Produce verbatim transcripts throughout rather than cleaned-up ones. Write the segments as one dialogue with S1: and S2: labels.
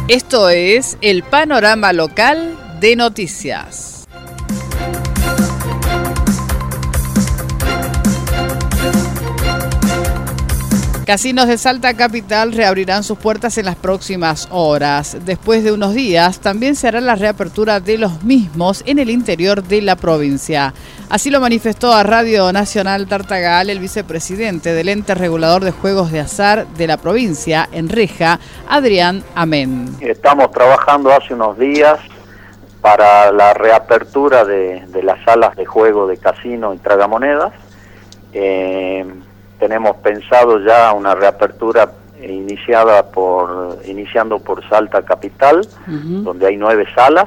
S1: Esto es el panorama local de noticias. Casinos de Salta Capital reabrirán sus puertas en las próximas horas. Después de unos días, también se hará la reapertura de los mismos en el interior de la provincia. Así lo manifestó a Radio Nacional Tartagal el vicepresidente del ente regulador de juegos de azar de la provincia, Enreja, Adrián Amén.
S2: Estamos trabajando hace unos días para la reapertura de, de las salas de juego de casino y tragamonedas. Eh, Tenemos pensado ya una reapertura iniciada por iniciando por Salta Capital, uh-huh. donde hay nueve salas,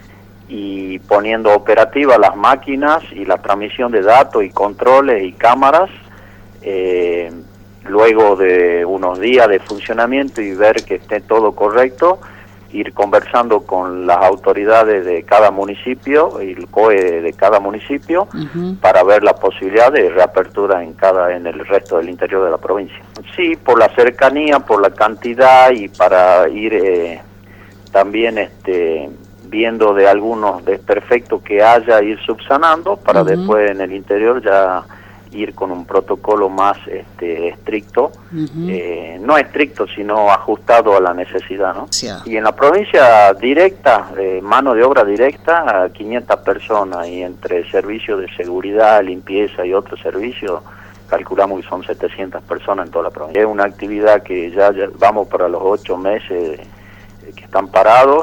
S2: y poniendo operativas las máquinas y la transmisión de datos y controles y cámaras. Eh, luego de unos días de funcionamiento y ver que esté todo correcto, ir conversando con las autoridades de cada municipio y el C O E de cada municipio uh-huh. para ver la posibilidad de reapertura en cada en el resto del interior de la provincia. Sí, por la cercanía, por la cantidad y para ir eh, también este viendo de algunos desperfectos que haya, ir subsanando para uh-huh. después en el interior ya ir con un protocolo más este, estricto, uh-huh. eh, no estricto, sino ajustado a la necesidad, ¿no? Sí. Y en la provincia directa, eh, mano de obra directa, a quinientas personas, y entre servicios de seguridad, limpieza y otros servicios, calculamos que son setecientas personas en toda la provincia. Es una actividad que ya, ya vamos para los ocho meses eh, que están parados,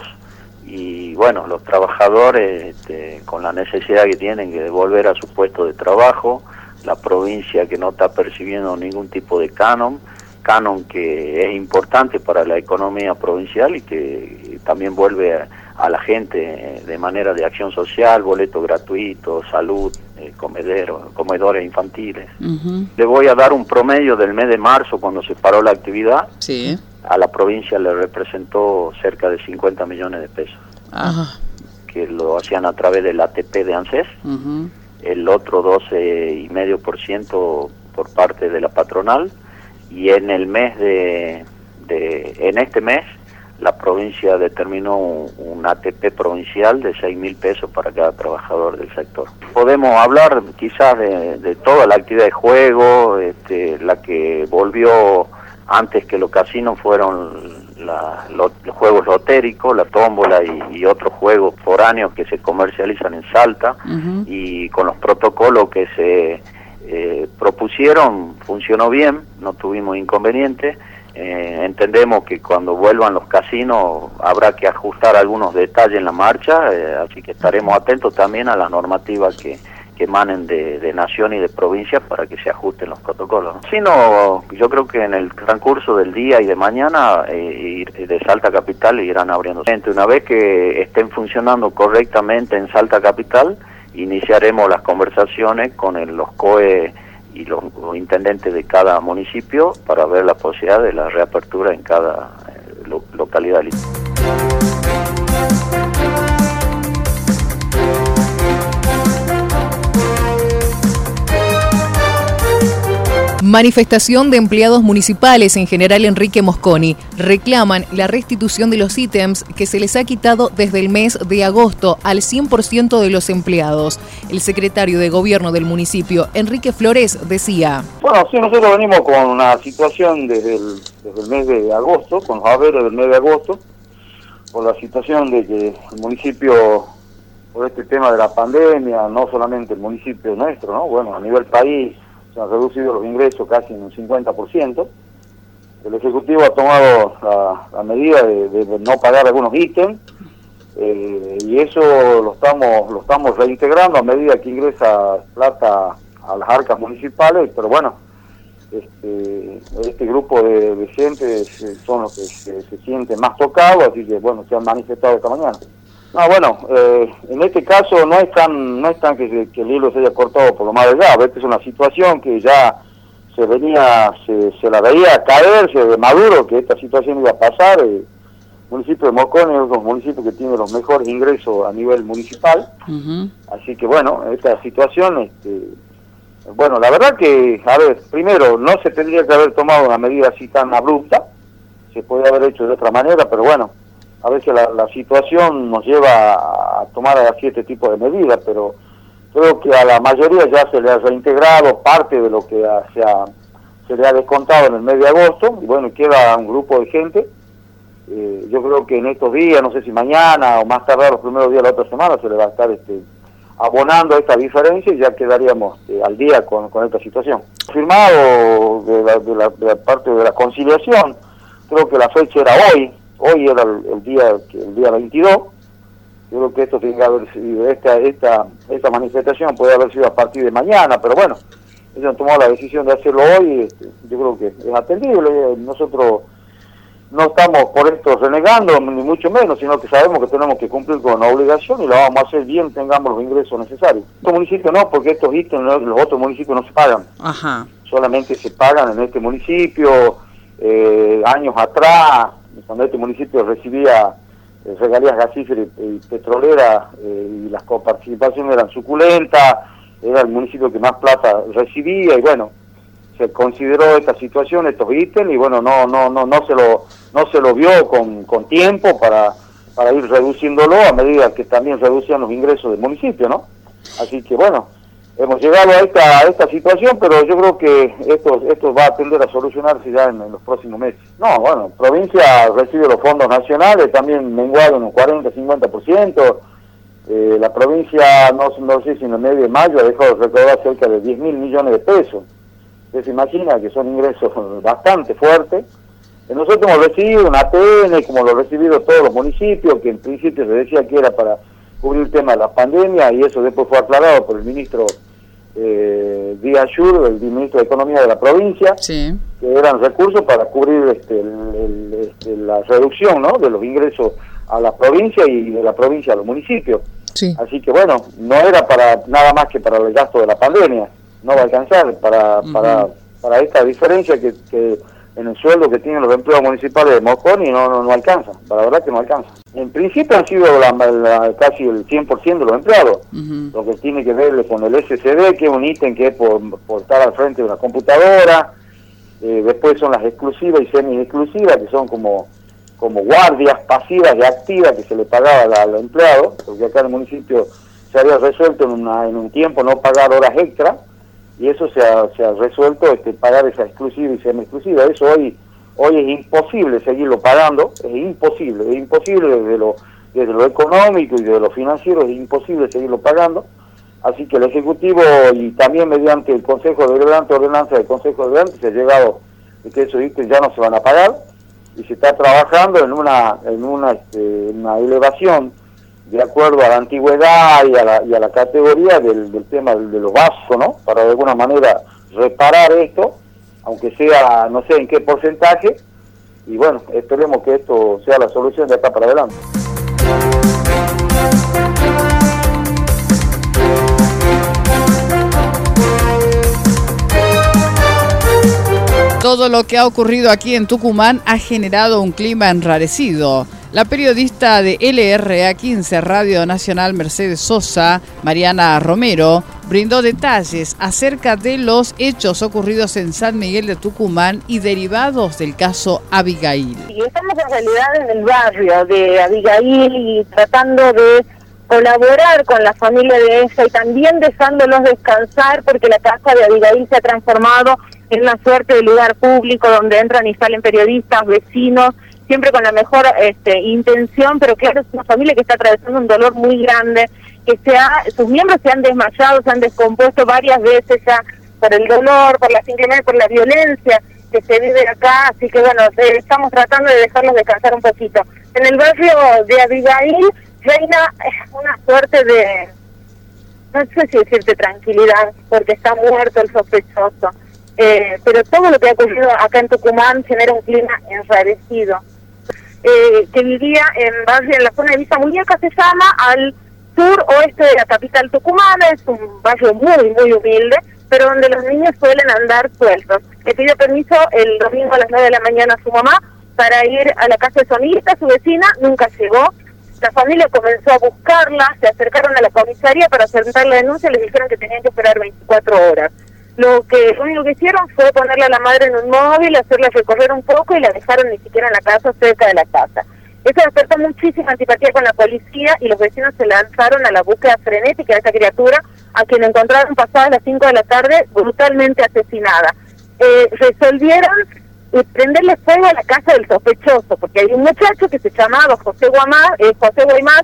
S2: y bueno, los trabajadores este, con la necesidad que tienen de volver a su puesto de trabajo, la provincia que no está percibiendo ningún tipo de canon, canon que es importante para la economía provincial y que también vuelve a, a la gente de manera de acción social, boleto gratuito, salud, eh, comedero, comedores infantiles. Uh-huh. Le voy a dar un promedio del mes de marzo, cuando se paró la actividad. Sí. A la provincia le representó cerca de cincuenta millones de pesos, ajá. que lo hacían a través del A T P de ANSES. Uh-huh. El otro doce coma cinco por ciento por parte de la patronal, y en el mes de, de en este mes la provincia determinó un, un A T P provincial de seis mil pesos para cada trabajador del sector. Podemos hablar quizás de, de toda la actividad de juego, este, la que volvió antes que los casinos fueron la, lo, los juegos lotéricos, la tómbola y, y otros juegos foráneos que se comercializan en Salta, uh-huh. y con los protocolos que se eh, propusieron funcionó bien, no tuvimos inconvenientes. Eh, entendemos que cuando vuelvan los casinos habrá que ajustar algunos detalles en la marcha, eh, así que estaremos atentos también a las normativas que que emanen de, de nación y de provincia para que se ajusten los protocolos. Si no, yo creo que en el transcurso del día y de mañana eh, de Salta Capital irán abriendo. Una vez que estén funcionando correctamente en Salta Capital, iniciaremos las conversaciones con el, los C O E y los, los intendentes de cada municipio para ver la posibilidad de la reapertura en cada eh, lo, localidad.
S3: Manifestación de empleados municipales, en general Enrique Mosconi, reclaman la restitución de los ítems que se les ha quitado desde el mes de agosto al cien por ciento de los empleados. El secretario de Gobierno del municipio, Enrique Flores, decía:
S4: Bueno, sí, nosotros venimos con una situación desde el, desde el mes de agosto, con los haberes del mes de agosto, por la situación de que el municipio, por este tema de la pandemia, no solamente el municipio nuestro, ¿no? Bueno, a nivel país, se han reducido los ingresos casi en un cincuenta por ciento. El Ejecutivo ha tomado la, la medida de, de no pagar algunos ítems, eh, y eso lo estamos lo estamos reintegrando a medida que ingresa plata a las arcas municipales, pero bueno, este, este grupo de, de gente son los que se, se sienten más tocados, así que bueno, se han manifestado esta mañana. No, bueno, eh, en este caso no es tan, no es tan que, que el hilo se haya cortado por lo más delgado. Esta es una situación que ya se venía, se, se la veía caerse de maduro, que esta situación iba a pasar. El municipio de Mosconi es uno de los municipios que tiene los mejores ingresos a nivel municipal. Uh-huh. Así que bueno, esta situación, este, bueno, la verdad que, a ver, primero, no se tendría que haber tomado una medida así tan abrupta, se podría haber hecho de otra manera, pero bueno, a veces la, la situación nos lleva a tomar así este tipo de medidas, pero creo que a la mayoría ya se le ha reintegrado parte de lo que ha, se, ha, se le ha descontado en el mes de agosto, y bueno, queda un grupo de gente. Eh, yo creo que en estos días, no sé si mañana o más tarde los primeros días de la otra semana, se le va a estar este, abonando esta diferencia y ya quedaríamos eh, al día con, con esta situación. Firmado de la, de, la, de la parte de la conciliación, creo que la fecha era hoy, hoy era el, el día el día veintidós. Yo creo que esto tiene que haber sido, esta, esta, esta manifestación puede haber sido a partir de mañana, pero bueno, ellos han tomado la decisión de hacerlo hoy, este, yo creo que es atendible. Nosotros no estamos por esto renegando, ni mucho menos, sino que sabemos que tenemos que cumplir con la obligación y lo vamos a hacer bien, tengamos los ingresos necesarios. Estos municipios no, porque estos ítems, los otros municipios no se pagan. Ajá. Solamente se pagan en este municipio. Eh, años atrás, cuando este municipio recibía eh, regalías gasíferas y, y petroleras, eh, y las coparticipaciones eran suculentas, era el municipio que más plata recibía, y bueno, se consideró esta situación, estos ítems, y bueno, no no no no se lo no se lo vio con, con tiempo para para ir reduciéndolo a medida que también reducían los ingresos del municipio, ¿no? Así que bueno, hemos llegado a esta a esta situación, pero yo creo que esto esto va a tender a solucionarse ya en, en los próximos meses. No, bueno, provincia recibe los fondos nacionales, también menguaron un cuarenta a cincuenta por ciento. Eh, la provincia, no, no sé si en el mes de mayo ha dejado de recaudar cerca de diez mil millones de pesos. Usted se imagina que son ingresos bastante fuertes. Nosotros hemos recibido un A T N, como lo han recibido todos los municipios, que en principio se decía que era para cubrir el tema de la pandemia, y eso después fue aclarado por el ministro eh, Díaz Schur, el ministro de Economía de la provincia, sí, que eran recursos para cubrir este, el, el, este, la reducción, ¿no?, de los ingresos a la provincia y de la provincia a los municipios. Sí. Así que bueno, no era para nada más que para el gasto de la pandemia, no va a alcanzar para uh-huh. para para esta diferencia que, que en el sueldo que tienen los empleados municipales de Mosconi no, no no alcanza, la verdad que no alcanza. En principio han sido la, la, casi el cien por ciento de los empleados, uh-huh. lo que tiene que ver con el S C D, que es un ítem que es por, por estar al frente de una computadora, eh, después son las exclusivas y semi-exclusivas, que son como como guardias pasivas y activas que se le pagaba al empleado, porque acá en el municipio se había resuelto en, una, en un tiempo no pagar horas extra, y eso se ha, se ha resuelto este, pagar esa exclusiva y semi-exclusiva. Eso hoy hoy es imposible seguirlo pagando, es imposible, es imposible desde lo, desde lo económico y desde lo financiero, es imposible seguirlo pagando. Así que el Ejecutivo, y también mediante el Consejo de Ordenanza, ordenanza del Consejo de Ordenanza, se ha llegado de que esos ítems ya no se van a pagar, y se está trabajando en una en una, este, una elevación de acuerdo a la antigüedad y a la, y a la categoría del, del tema de, de los vasos, ¿no?, para de alguna manera reparar esto, aunque sea, no sé en qué porcentaje, y bueno, esperemos que esto sea la solución de acá para adelante.
S1: Todo lo que ha ocurrido aquí en Tucumán ha generado un clima enrarecido. La periodista de L R A quince Radio Nacional Mercedes Sosa, Mariana Romero, brindó detalles acerca de los hechos ocurridos en San Miguel de Tucumán y derivados del caso Abigail.
S5: Y estamos en realidad en el barrio de Abigail y tratando de colaborar con la familia de ella y también dejándolos descansar, porque la casa de Abigail se ha transformado en una suerte de lugar público donde entran y salen periodistas, vecinos, siempre con la mejor este, intención, pero claro, es una familia que está atravesando un dolor muy grande, que se ha, sus miembros se han desmayado, se han descompuesto varias veces ya por el dolor, por la simplemente por la violencia que se vive acá, así que bueno, estamos tratando de dejarlos descansar un poquito. En el barrio de Abigail reina una suerte de, no sé si decirte tranquilidad, porque está muerto el sospechoso, eh, pero todo lo que ha ocurrido acá en Tucumán genera un clima enrarecido. Eh, que vivía en barrio, en la zona de Villa Muñeca, se llama, al sur oeste de la capital tucumana, es un barrio muy, muy humilde, pero donde los niños suelen andar sueltos. Le pidió permiso el domingo a las nueve de la mañana a su mamá para ir a la casa de sonista, su vecina, nunca llegó. La familia comenzó a buscarla, se acercaron a la comisaría para presentar la denuncia y les dijeron que tenían que esperar veinticuatro horas. Lo que lo único que hicieron fue ponerle a la madre en un móvil, hacerla recorrer un poco y la dejaron ni siquiera en la casa, cerca de la casa. Eso despertó muchísima antipatía con la policía y los vecinos se lanzaron a la búsqueda frenética de esa criatura, a quien encontraron pasadas las cinco de la tarde brutalmente asesinada. Eh, resolvieron eh, prenderle fuego a la casa del sospechoso, porque hay un muchacho que se llamaba José Guamás, eh, José Guaymás,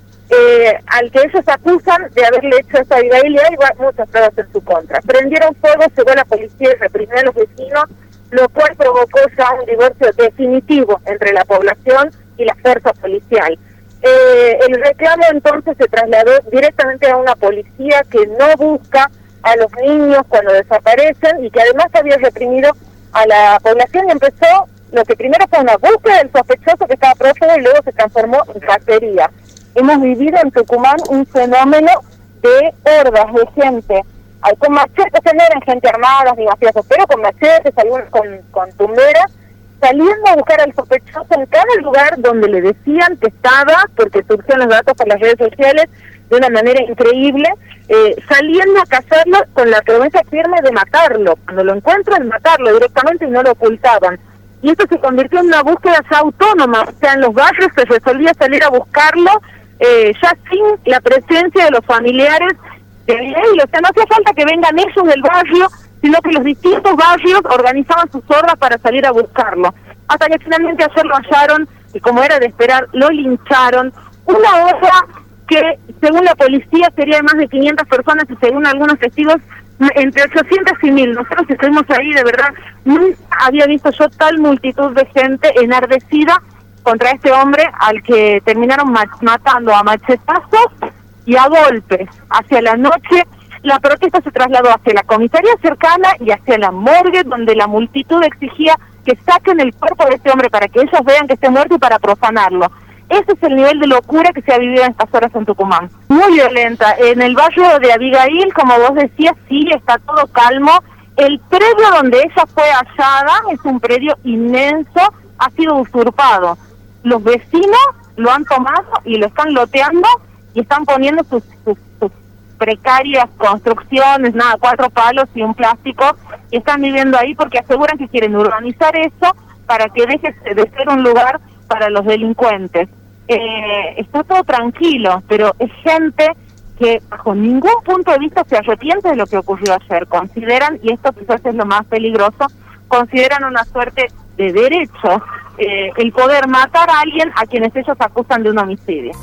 S5: eh, al que ellos acusan de haberle hecho eso a Abigail, y hay muchas pruebas en su contra. Prendieron fuego, llegó la policía y reprimió a los vecinos, lo cual provocó ya un divorcio definitivo entre la población y la fuerza policial. Eh, el reclamo entonces se trasladó directamente a una policía que no busca a los niños cuando desaparecen y que además había reprimido a la población, y empezó lo que primero fue una búsqueda del sospechoso que estaba prófugo y luego se transformó en cacería. Hemos vivido en Tucumán un fenómeno de hordas de gente, hay con machetes, no eran gente armada ni mafiosos, pero con machetes, algunos con, con tumberas, saliendo a buscar al sospechoso en cada lugar donde le decían que estaba, porque surgieron los datos por las redes sociales de una manera increíble, eh, saliendo a cazarlo con la promesa firme de matarlo. Cuando lo encuentran, matarlo directamente y no lo ocultaban. Y esto se convirtió en una búsqueda ya autónoma, o sea, en los barrios se resolvía salir a buscarlo, eh, ya sin la presencia de los familiares de él. O sea, no hacía falta que vengan ellos del barrio, sino que los distintos barrios organizaban sus hordas para salir a buscarlo. Hasta que finalmente ayer lo hallaron y, como era de esperar, lo lincharon. Una horda que, según la policía, sería de más de quinientas personas y según algunos testigos, entre ochocientos y mil. Nosotros que estuvimos ahí, de verdad, nunca había visto yo tal multitud de gente enardecida contra este hombre al que terminaron matando a machetazos y a golpes. Hacia la noche la protesta se trasladó hacia la comisaría cercana y hacia la morgue, donde la multitud exigía que saquen el cuerpo de este hombre para que ellos vean que esté muerto y para profanarlo. Ese es el nivel de locura que se ha vivido en estas horas en Tucumán. Muy violenta. En el barrio de Abigail, como vos decías, sí, está todo calmo. El predio donde ella fue hallada es un predio inmenso, ha sido usurpado. Los vecinos lo han tomado y lo están loteando y están poniendo sus, sus, sus precarias construcciones, nada, cuatro palos y un plástico, y están viviendo ahí porque aseguran que quieren urbanizar eso para que deje de ser un lugar para los delincuentes. Eh, está todo tranquilo, pero es gente que bajo ningún punto de vista se arrepiente de lo que ocurrió ayer. Consideran, y esto quizás es lo más peligroso, consideran una suerte de derecho eh, el poder matar a alguien a quienes ellos acusan de un homicidio.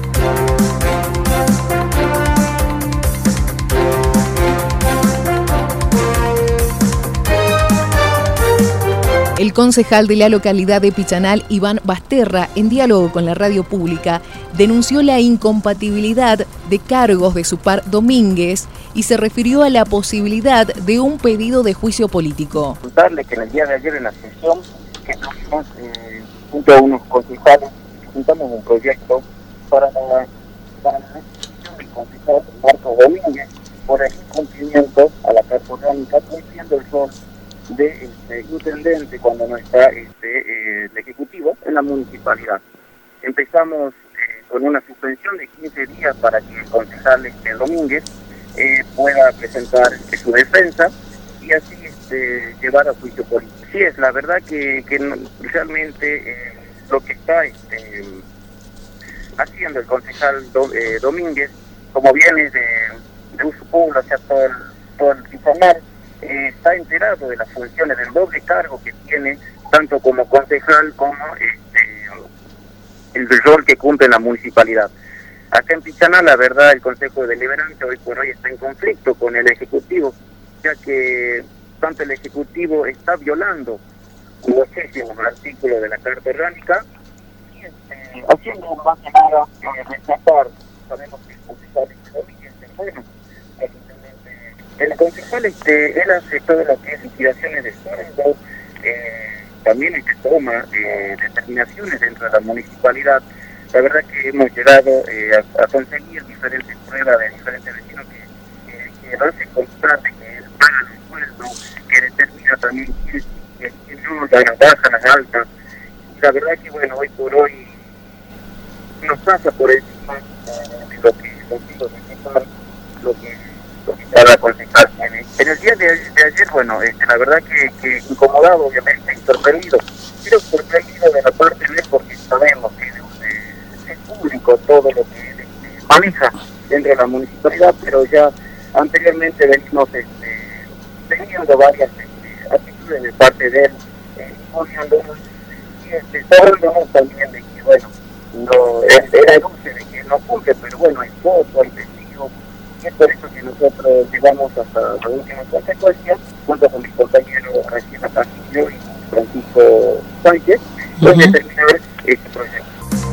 S3: El concejal de la localidad de Pichanal, Iván Basterra, en diálogo con la radio pública, denunció la incompatibilidad de cargos de su par Domínguez y se refirió a la posibilidad de un pedido de juicio político.
S6: Contarle que en el día de ayer en la sesión que tuvimos eh, junto a unos concejales, juntamos un proyecto para la, para la destitución del concejal Marcos Domínguez por el incumplimiento a la carta orgánica, cumpliendo el rol de este, intendente cuando no está este, eh, el ejecutivo en la municipalidad. Empezamos eh, con una suspensión de quince días para que el concejal este, Domínguez eh, pueda presentar este, su defensa y así este, llevar a juicio político. Sí, es la verdad que, que no, realmente eh, lo que está este, haciendo el concejal do, eh, Domínguez, como viene de, de uso público hacia todo el, todo el Pichanal, Eh, está enterado de las funciones del doble cargo que tiene, tanto como concejal como este, el rol que cumple en la municipalidad. Acá en Pichanal, la verdad, el Consejo Deliberante hoy por hoy está en conflicto con el Ejecutivo, ya que tanto el Ejecutivo está violando un artículo de la Carta Orgánica y este, haciendo más que nada eh, rechazar. Sabemos que el concejal es bueno. El concejal, este, él hace todo lo que es liquidaciones de sueldo, eh, también este, toma eh, determinaciones dentro de la municipalidad. La verdad que hemos llegado eh, a, a conseguir diferentes pruebas de diferentes vecinos que, que, que no se constate que él paga el sueldo, que determina también quién que, que no, las bajas, las altas. Y la verdad que, bueno, hoy por hoy nos pasa por encima eh, de lo que consigo de lo que cada concejal tiene. En el día de, de ayer, bueno, este, la verdad que, que incomodado, obviamente, y sorprendido, pero sorprendido de la parte de él porque sabemos que de económico, todo lo que él este, maneja dentro de la municipalidad, pero ya anteriormente venimos este, teniendo varias este, actitudes de parte de él, eh, poniéndonos y este, sabiéndonos también de que, bueno, no, él era dulce de que no cumple, pero bueno, hay fotos, hay testigos, y es por eso que nosotros llegamos hasta la última consecuencia, junto con mi compañero Regina Castillo y Francisco Sánchez, uh-huh. de terminar este proyecto.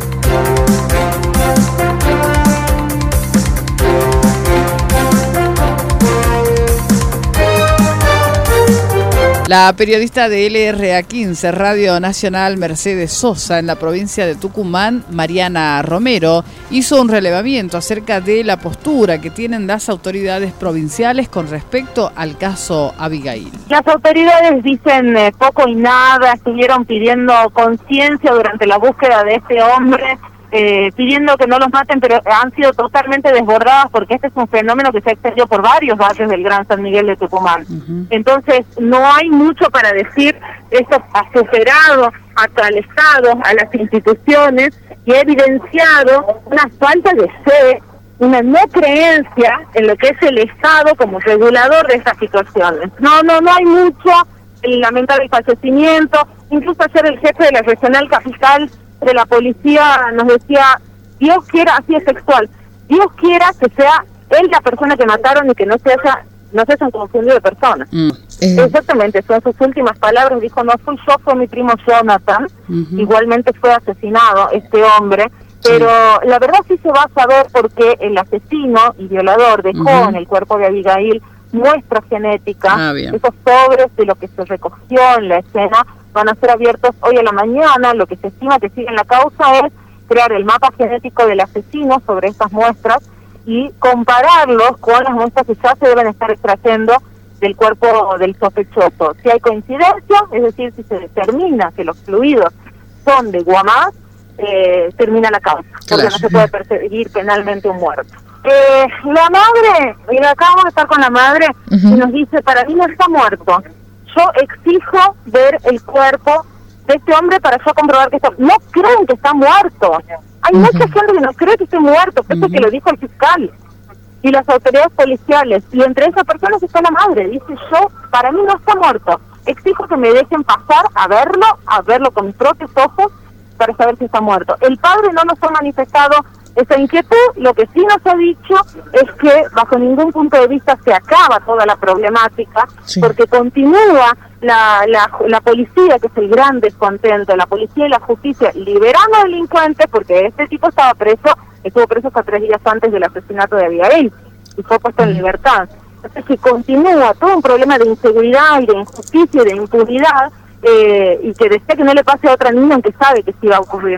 S1: La periodista de L R A quince, Radio Nacional Mercedes Sosa, en la provincia de Tucumán, Mariana Romero, hizo un relevamiento acerca de la postura que tienen las autoridades provinciales con respecto al caso Abigail.
S5: Las autoridades dicen eh, poco y nada, estuvieron pidiendo conciencia durante la búsqueda de este hombre, Eh, pidiendo que no los maten, pero han sido totalmente desbordadas porque este es un fenómeno que se ha extendido por varios barrios del Gran San Miguel de Tucumán. Uh-huh. Entonces, no hay mucho para decir. Esto ha superado hasta el Estado, a las instituciones, y ha evidenciado una falta de fe, una no creencia en lo que es el Estado como regulador de estas situaciones. No, no, no hay mucho. El lamentar el fallecimiento, incluso ayer el jefe de la regional capital de la policía nos decía, Dios quiera, así es sexual, Dios quiera que sea él la persona que mataron y que no se haya, no se hayan confundido de persona. Mm, eh. Exactamente, son sus últimas palabras. Dijo, no fui yo, fue mi primo Jonathan. Uh-huh. Igualmente fue asesinado este hombre, pero sí. La verdad sí se va a saber porque el asesino y violador dejó uh-huh. en el cuerpo de Abigail muestra genética. Ah, esos sobres de lo que se recogió en la escena van a ser abiertos hoy a la mañana. Lo que se estima que sigue en la causa es crear el mapa genético del asesino sobre estas muestras y compararlos con las muestras que ya se deben estar extrayendo del cuerpo del sospechoso. Si hay coincidencia, es decir, si se determina que los fluidos son de Guamás, eh, termina la causa, porque claro. No se puede perseguir penalmente un muerto. Eh, la madre, y acabamos de estar con la madre, uh-huh. y nos dice, para mí no está muerto. Yo exijo ver el cuerpo de este hombre para yo comprobar que está... No creen que está muerto. Hay uh-huh. mucha gente que no cree que esté muerto, que uh-huh. es lo que lo dijo el fiscal y las autoridades policiales. Y entre esas personas está la madre. Dice, yo, para mí no está muerto. Exijo que me dejen pasar a verlo, a verlo con mis propios ojos, para saber si está muerto. El padre no nos ha manifestado esa inquietud. Lo que sí nos ha dicho es que bajo ningún punto de vista se acaba toda la problemática, sí. porque continúa la, la, la policía, que es el gran descontento, la policía y la justicia liberando a delincuentes, porque este tipo estaba preso, estuvo preso hasta tres días antes del asesinato de Abigail y fue puesto en libertad. Entonces, si continúa todo un problema de inseguridad y de injusticia y de impunidad, eh, y que desea que no le pase a otra niña, aunque sabe que sí va a ocurrir.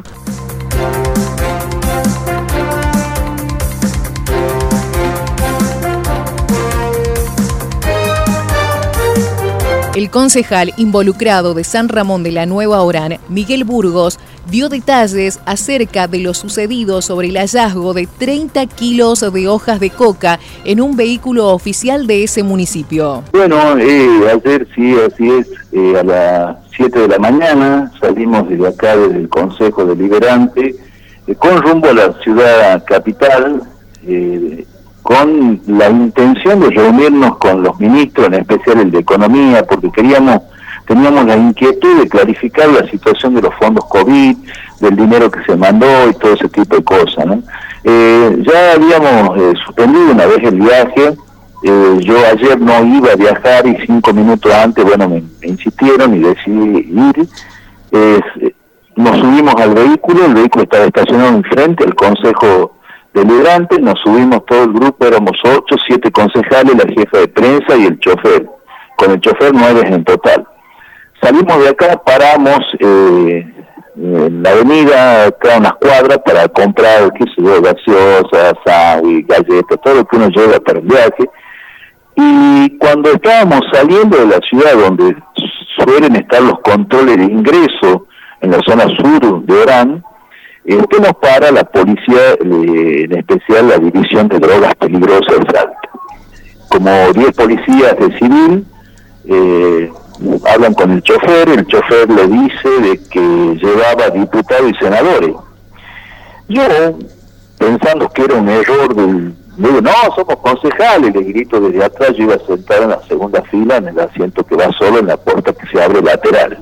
S3: El concejal involucrado de San Ramón de la Nueva Orán, Miguel Burgos, dio detalles acerca de lo sucedido sobre el hallazgo de treinta kilos de hojas de coca en un vehículo oficial de ese municipio.
S7: Bueno, eh, ayer sí, así es, eh, a las siete de la mañana salimos desde acá, desde el Consejo Deliberante, eh, con rumbo a la ciudad capital, eh, con la intención de reunirnos con los ministros, en especial el de Economía, porque queríamos, teníamos la inquietud de clarificar la situación de los fondos COVID, del dinero que se mandó y todo ese tipo de cosas, ¿no? Eh, ya habíamos eh, suspendido una vez el viaje, eh, yo ayer no iba a viajar y cinco minutos antes, bueno, me, me insistieron y decidí ir. Eh, nos subimos al vehículo, el vehículo estaba estacionado enfrente al Consejo Deliberante, nos subimos todo el grupo, éramos ocho, siete concejales, la jefa de prensa y el chofer, con el chofer nueve en total. Salimos de acá, paramos eh, en la avenida, acá unas cuadras, para comprar, qué sé yo, gaseosas, sándwich, galletas, todo lo que uno lleva para el viaje. Y cuando estábamos saliendo de la ciudad, donde suelen estar los controles de ingreso, en la zona sur de Orán, Eh, que nos para la policía, eh, en especial la División de Drogas Peligrosas de Salta. Como diez policías de civil, eh, hablan con el chofer, el chofer le dice de que llevaba diputados y senadores. Yo, pensando que era un error del... Le digo, no, somos concejales, le grito desde atrás, yo iba a sentar en la segunda fila, en el asiento que va solo en la puerta que se abre lateral.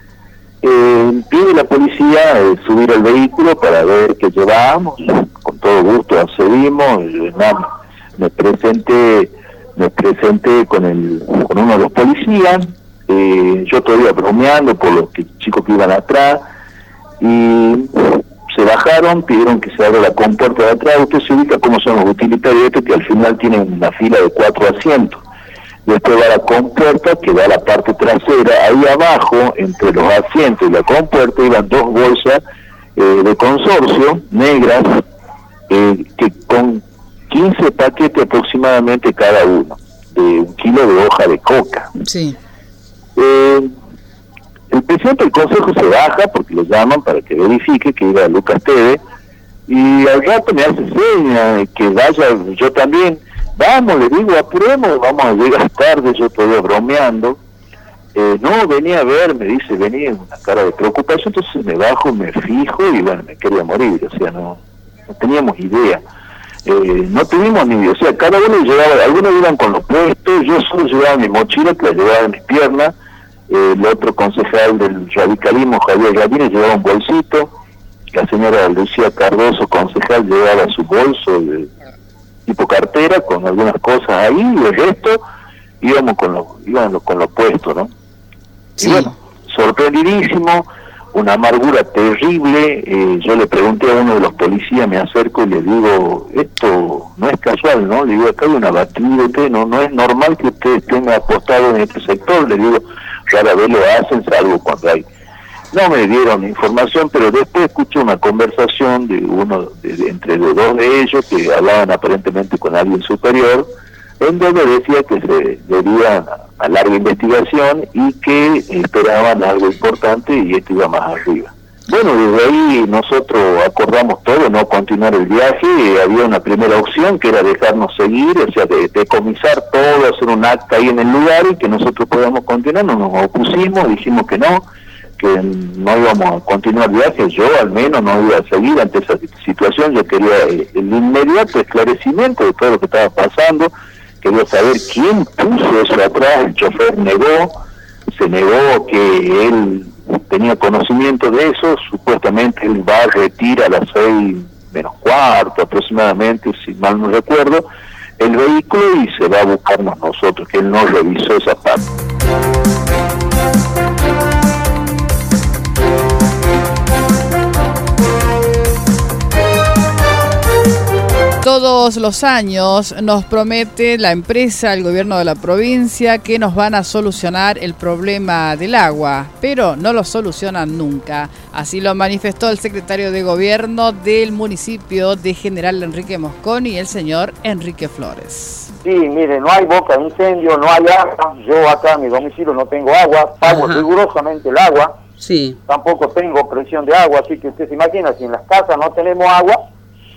S7: Eh, pide la policía eh, subir al vehículo para ver qué llevábamos, con todo gusto accedimos, y, no, me presenté me presenté con el con uno de los policías, eh, yo todavía bromeando por los que, chicos que iban atrás, y se bajaron, pidieron que se abra la compuerta de atrás. Usted se ubica cómo son los utilitarios estos, que al final tienen una fila de cuatro asientos. Después va la compuerta que da a la parte trasera. Ahí abajo, entre los asientos y la compuerta, iban dos bolsas eh, de consorcio, negras, eh, que con quince paquetes aproximadamente cada uno, de un kilo de hoja de coca.
S1: Sí.
S7: Eh, el presidente del consejo se baja, porque lo llaman para que verifique, que iba Lucas Teve, y al rato me hace seña que vaya yo también. Vamos, le digo, apuremos, vamos a llegar tarde, yo todavía bromeando. Eh, no, venía a ver, me dice, venía en una cara de preocupación, entonces me bajo, me fijo y bueno, me quería morir, o sea, no, no teníamos idea. Eh, no tuvimos ni idea, o sea, cada uno llevaba, algunos iban con los puestos, yo solo llevaba mi mochila, que la llevaba en mis piernas, eh, el otro concejal del radicalismo, Javier Gallines, llevaba un bolsito, la señora Lucía Cardoso, concejal, llevaba su bolso de tipo cartera con algunas cosas ahí, y el resto íbamos con los íbamos con los puestos, ¿no? Sí. Y bueno, sorprendidísimo, una amargura terrible. Eh, yo le pregunté a uno de los policías, me acerco y le digo, esto no es casual, ¿no? Le digo, acá hay un abatido, usted, no, no es normal que usted estén apostados en este sector. Le digo, rara vez lo hacen, salvo cuando hay. No me dieron información, pero después escuché una conversación de uno, de, de, entre los dos de ellos, que hablaban aparentemente con alguien superior, en donde decía que se debía a larga investigación y que esperaban algo importante y esto iba más arriba. Bueno, desde ahí nosotros acordamos todo, no continuar el viaje. Había una primera opción que era dejarnos seguir, o sea, de decomisar todo, hacer un acta ahí en el lugar y que nosotros podamos continuar. No nos opusimos, dijimos que no, que no íbamos a continuar el viaje. Yo al menos no iba a seguir ante esa situación. Yo quería el, el inmediato esclarecimiento de todo lo que estaba pasando. Quería saber quién puso eso atrás. El chofer negó, se negó que él tenía conocimiento de eso. Supuestamente él va a retirar a las seis menos cuarto aproximadamente, si mal no recuerdo, el vehículo y se va a buscarnos nosotros, que él no revisó esa parte.
S1: Todos los años nos promete la empresa, el gobierno de la provincia, que nos van a solucionar el problema del agua, pero no lo solucionan nunca. Así lo manifestó el secretario de gobierno del municipio de General Enrique Mosconi, el señor Enrique Flores.
S6: Sí, mire, no hay boca de incendio, no hay agua. Yo acá en mi domicilio no tengo agua, pago Ajá. rigurosamente el agua.
S1: Sí.
S6: Tampoco tengo presión de agua, así que usted se imagina, si en las casas no tenemos agua,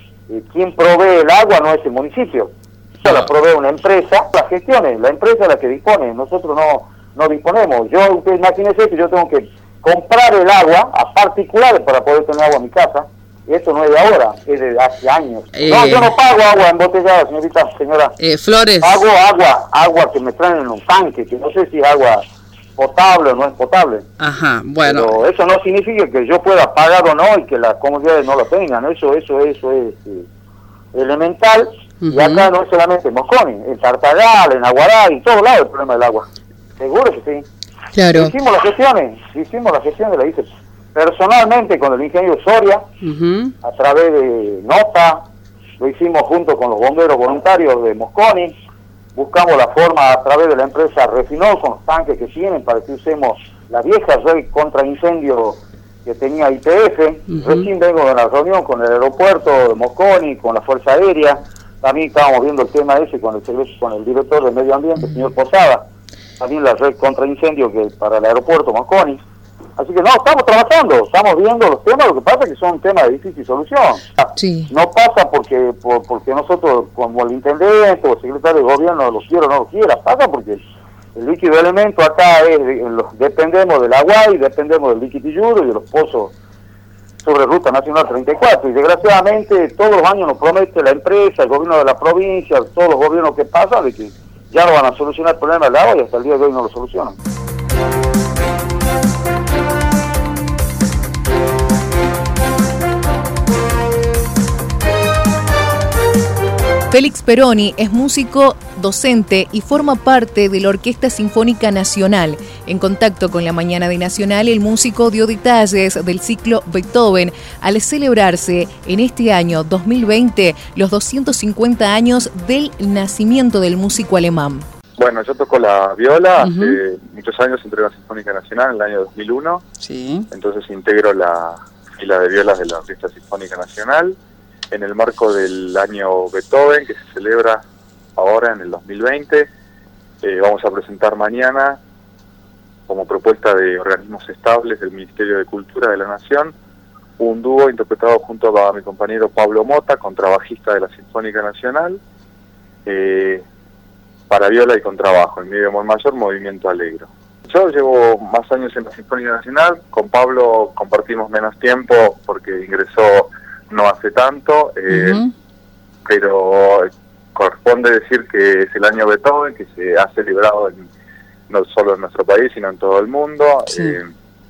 S6: quien provee el agua no es el municipio, la provee una empresa, las gestiones, la empresa es la que dispone, nosotros no no disponemos. Yo, usted imagínese que yo tengo que comprar el agua a particulares para poder tener agua en mi casa, y eso no es de ahora, es de hace años. Eh, no, yo no pago agua embotellada, señorita, señora.
S1: Eh, Flores.
S6: Pago agua, agua que me traen en un tanque, que no sé si es agua potable o no es potable.
S1: Ajá, bueno.
S6: Pero eso no significa que yo pueda pagar o no y que las comunidades no lo tengan. Eso eso eso es eh, elemental. Uh-huh. Y acá no es solamente en Mosconi, en Tartagal, en Aguará, en todos lados el problema del agua. Seguro que sí.
S1: Claro.
S6: Hicimos las gestiones, hicimos las gestiones, la hice personalmente con el ingeniero Soria, uh-huh. a través de nota, lo hicimos junto con los bomberos voluntarios de Mosconi. Buscamos la forma a través de la empresa Refinol con los tanques que tienen para que usemos la vieja red contra incendio que tenía I P F. Uh-huh. Recién vengo de una reunión con el aeropuerto de Mosconi, con la Fuerza Aérea. También estábamos viendo el tema ese con el, con el director del Medio Ambiente, el señor Posada. También la red contra incendio que para el aeropuerto Mosconi. Así que no, estamos trabajando, estamos viendo los temas, lo que pasa es que son temas de difícil solución.
S1: Sí.
S6: No pasa porque por, porque nosotros, como el intendente o el secretario de gobierno lo quiera o no lo quiera, pasa porque el líquido de elemento acá es, dependemos del agua y dependemos del liquitilludo y de los pozos
S4: sobre Ruta Nacional treinta y cuatro, y desgraciadamente todos los años nos promete la empresa, el gobierno de la provincia, todos los gobiernos que pasan, de que ya no van a solucionar el problema del agua, y hasta el día de hoy no lo solucionan.
S3: Félix Peroni es músico, docente y forma parte de la Orquesta Sinfónica Nacional. En contacto con La Mañana de Nacional, el músico dio detalles del ciclo Beethoven al celebrarse en este año dos mil veinte los doscientos cincuenta años del nacimiento del músico alemán.
S8: Bueno, yo toco la viola, uh-huh. hace muchos años entré a la Sinfónica Nacional en el año dos mil uno,
S1: sí.
S8: Entonces integro la fila de violas de la Orquesta Sinfónica Nacional. En el marco del año Beethoven, que se celebra ahora en el dos mil veinte, eh, vamos a presentar mañana, como propuesta de organismos estables del Ministerio de Cultura de la Nación, un dúo interpretado junto a mi compañero Pablo Mota, contrabajista de la Sinfónica Nacional, eh, para viola y contrabajo, en mi bemol mayor, Movimiento Alegro. Yo llevo más años en la Sinfónica Nacional, con Pablo compartimos menos tiempo porque ingresó no hace tanto, eh, uh-huh. pero corresponde decir que es el año Beethoven, que se ha celebrado en, no solo en nuestro país, sino en todo el mundo. Sí. Eh,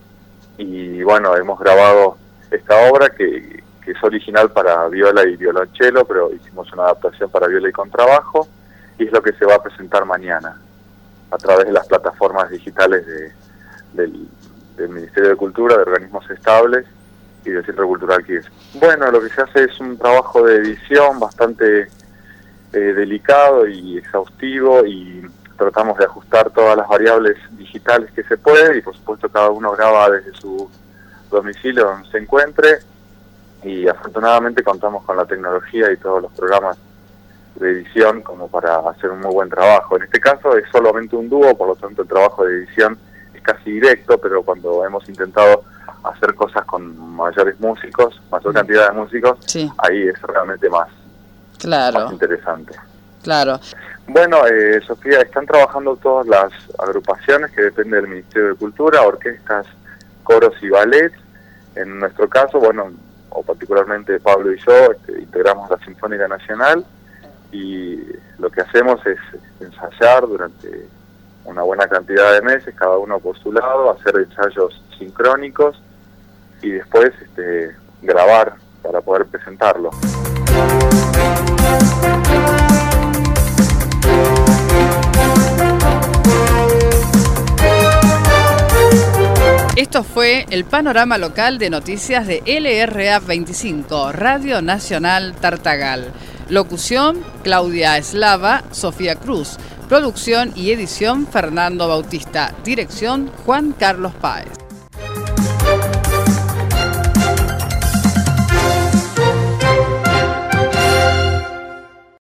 S8: y bueno, hemos grabado esta obra que, que es original para viola y violonchelo, pero hicimos una adaptación para viola y contrabajo, y es lo que se va a presentar mañana a través de las plataformas digitales de, del, del Ministerio de Cultura, de organismos estables y del Centro Cultural K I E S. Bueno, lo que se hace es un trabajo de edición bastante eh, delicado y exhaustivo, y tratamos de ajustar todas las variables digitales que se puede, y por supuesto cada uno graba desde su domicilio donde se encuentre, y afortunadamente contamos con la tecnología y todos los programas de edición como para hacer un muy buen trabajo. En este caso es solamente un dúo, por lo tanto el trabajo de edición es casi directo, pero cuando hemos intentado hacer cosas con mayores músicos, mayor cantidad de músicos, sí. ahí es realmente más,
S1: claro.
S8: más interesante.
S1: Claro.
S8: Bueno, eh, Sofía, están trabajando todas las agrupaciones que dependen del Ministerio de Cultura, orquestas, coros y ballets. En nuestro caso, bueno, o particularmente Pablo y yo, este, integramos la Sinfónica Nacional, y lo que hacemos es ensayar durante una buena cantidad de meses, cada uno por su lado, hacer ensayos sincrónicos y después este, grabar para poder presentarlo.
S1: Esto fue el panorama local de noticias de L R A veinticinco, Radio Nacional Tartagal. Locución, Claudia Eslava, Sofía Cruz. Producción y edición, Fernando Bautista. Dirección, Juan Carlos Páez.